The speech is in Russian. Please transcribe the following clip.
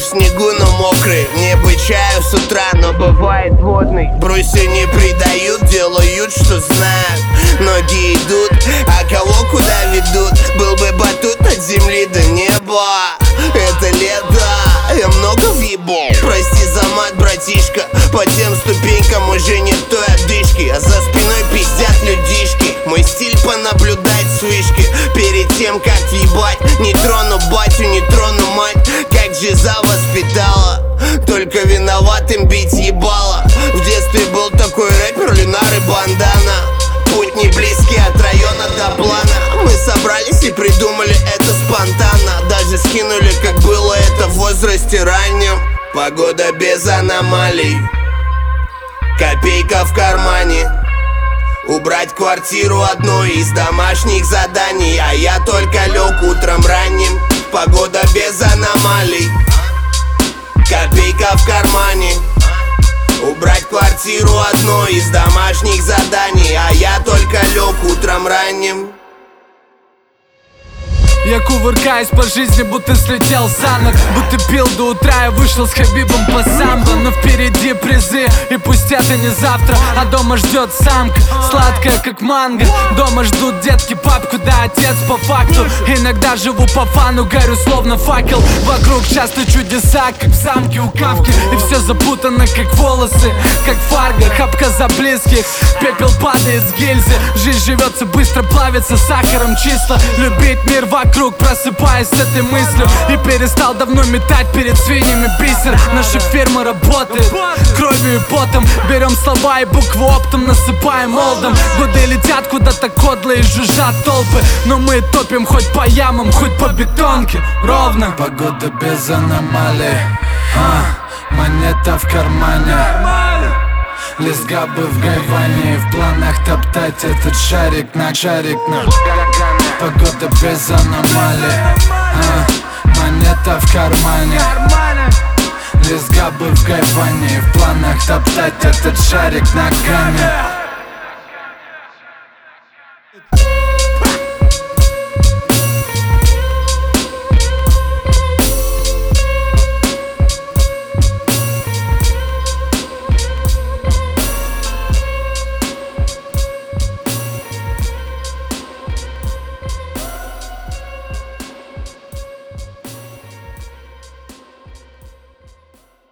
в снегу, но мокрый. Мне бы чаю с утра, но бывает водный. Брусья не предают, делают, что знают. Ноги идут, а кого куда ведут? Был бы батут от земли до неба. Это лето, я много въебал. Прости за мат, братишка. По тем ступенькам уже нет той одышки, а за спиной пиздят людишки. Мой стиль понаблюдать с вышки. Перед тем, как въебать, не трону батю, не трону мать. Как жиза воспитала, только виноватым бить ебало. В детстве был такой рэпер, Люнар и Бандана. Путь не близкий от района до плана. Мы собрались и придумали это спонтанно. Даже скинули, как было это в возрасте раннем. Погода без аномалий, копейка в кармане. Убрать квартиру одно из домашних заданий. А я только лег утром ранним. Погода без аномалий, копейка в кармане. Убрать квартиру одно из домашних заданий. А я только лег утром ранним. Я кувыркаюсь по жизни, будто слетел за ног. Будто пил до утра и вышел с Хабибом по самбо. Но впереди призы, и пусть это не завтра. А дома ждет самка, сладкая как манго. Дома ждут детки папку, да отец по факту. Иногда живу по фану, горю словно факел. Вокруг часто чудеса, как в замке у Кавки. И все запутано, как волосы, как фарго. Хапка за близких, пепел падает с гильзы. Жизнь живется быстро, плавится сахаром числа. Любить мир вокруг, просыпаясь с этой мыслью. И перестал давно метать перед свиньями бисер. Наша фирма работает кровью и потом. Берем слова и буквы оптом, насыпаем олдом. Годы летят куда-то кодлы и жужжат толпы. Но мы топим хоть по ямам, хоть по бетонке. Ровно. Погода без аномалий, монета в кармане. Лист габы в гайване. В планах топтать этот шарик на Погода без аномалий, монета в кармане. Лист габы в гайване. В планах топтать этот шарик ногами.